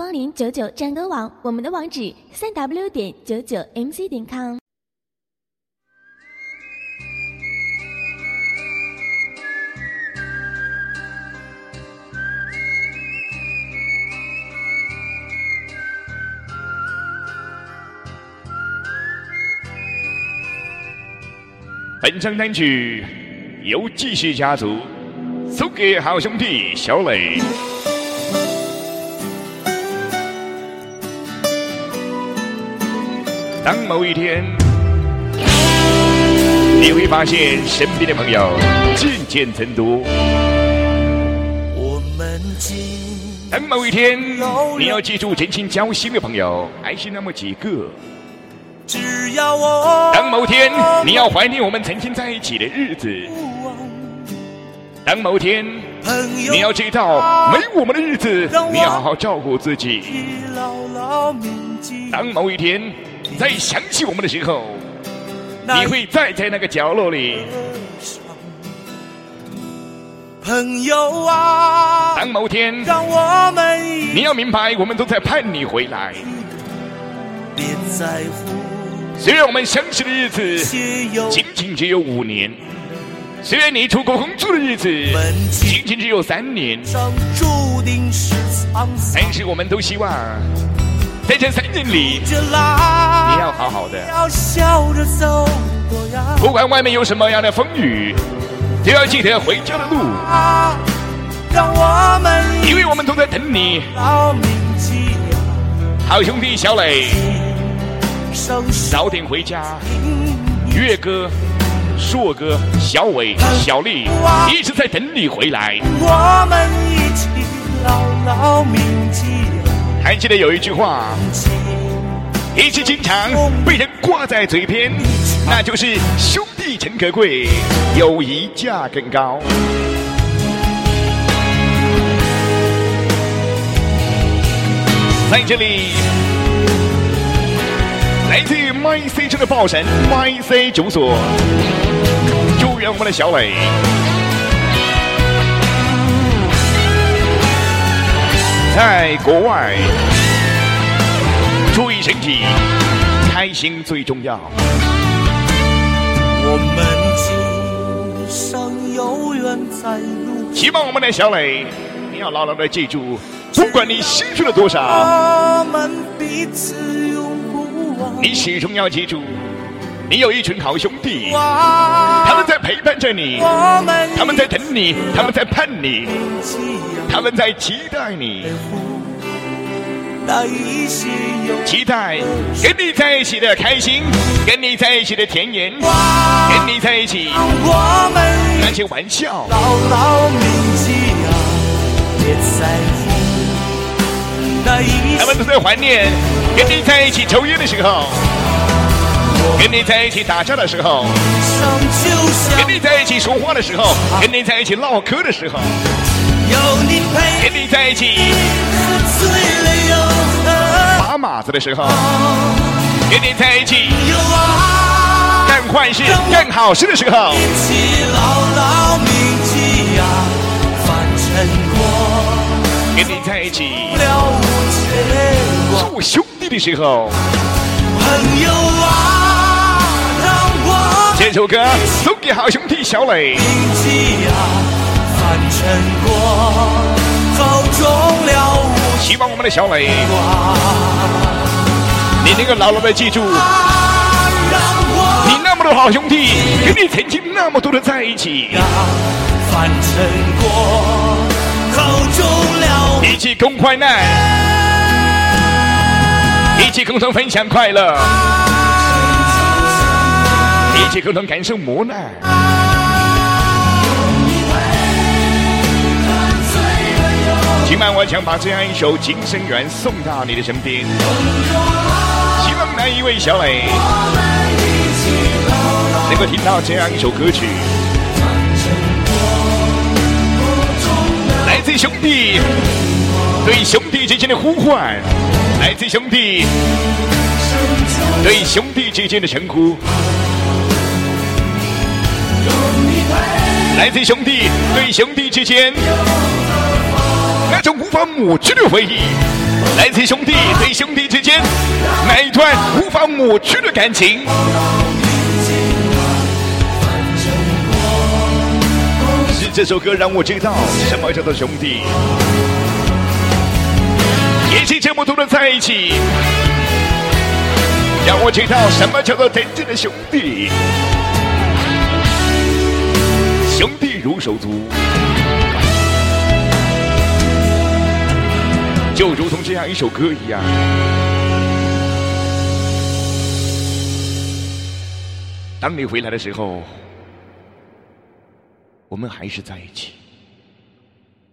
光临99战歌网，我们的网址3w.99mc.com。 本张单曲由继续家族送给好兄弟小磊。当某一天你会发现身边的朋友渐渐增多，当某一天你要记住真心交心的朋友还是那么几个，当某天你要怀念我们曾经在一起的日子，当某天你要知道没我们的日子你要好好照顾自己，当某一天在想起我们的时候，你会站在那个角落里， 朋友啊， 当某天你要明白我们都在盼你回来， 别在乎虽然我们相识的日子仅仅只有5年，虽然你出国工作的日子仅仅只有3年，但是我们都希望在这3年里你要好好的，不管外面有什么样的风雨，都要记得回家的路，因为我们都在等你。好兄弟小磊，早点回家。岳哥、硕哥、小伟、小丽一直在等你回来。 我们一起牢牢铭记。 还记得有一句话一直经常被人挂在嘴边，那就是兄弟诚可贵，友谊价更高。在这里来自于 MyC 城的报神 MyC 主所，祝愿我们的小磊在国外注意身体，开心最重要。 我们今生有缘在路， 希望我们的小磊你要牢牢的记住，不管你牺牲了多少， 我们彼此永不忘。 你始终要记住，你有一群好兄弟，他们在陪伴着你，他们在等你，他们在盼你，他们在期待你，期待跟你在一起的开心，跟你在一起的甜言，跟你在一起那些玩笑， 牢牢铭记啊，别在乎那一他们都在怀念跟你在一起抽烟的时候，跟你在一起打架的时候，跟你在一起说话的时候，跟你在一起唠嗑的时候， 有你陪， 跟你在一起醉了又喝， 把马子的时候，跟你在一起有啊， 干坏事干好事的时候， 一起牢牢铭记啊，凡尘过， 跟你在一起了无牵挂， 做兄弟的时候。 朋友啊，让我这首歌送给好兄弟小磊， 铭记啊，凡尘过后终了无希望我们的小磊牵挂， 你能够牢牢的记住，你那么多好兄弟跟你曾经那么多的在一起， 凡尘过后终了无一起共患难，一起共同分享快乐，一起共同感受磨难。今晚我将把这样一首《今生缘》送到你的身边，希望那一位小磊能够听到这样一首歌曲，来自兄弟对兄弟之间的呼唤，来自兄弟对兄弟之间的称呼，来自兄弟对兄弟之间那种无法抹去的回忆。 来自兄弟对兄弟之间那一段无法抹去的感情。是这首歌让我知道什么叫做兄弟，也是这么多人在一起，让我知道什么叫做真正的兄弟。兄弟如手足，就如同这样一首歌一样。当你回来的时候，我们还是在一起。